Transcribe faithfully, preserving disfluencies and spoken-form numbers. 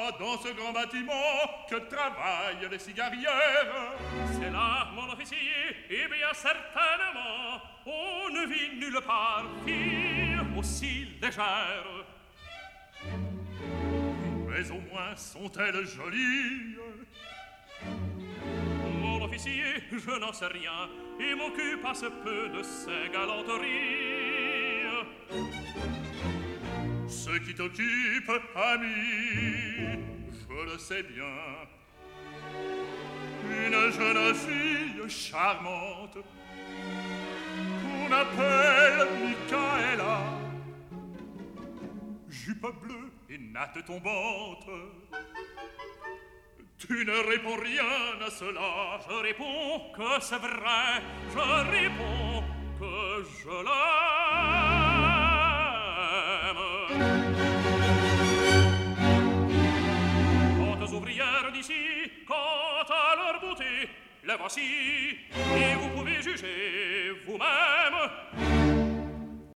pas dans ce grand bâtiment que travaillent les cigarières. C'est là, mon officier, et bien certainement, on ne vit nulle part fille aussi légère. Mais au moins sont-elles jolies? Mon officier, je n'en sais rien, et m'occupe assez peu de ces galanteries. Ce qui t'occupe, ami, je le sais bien. Une jeune fille charmante qu'on appelle Michaela, jupe bleue et natte tombante. Tu ne réponds rien à cela. Je réponds que c'est vrai, je réponds que je l'aime. Quant aux ouvrières d'ici, quant à leur beauté, les voici, et vous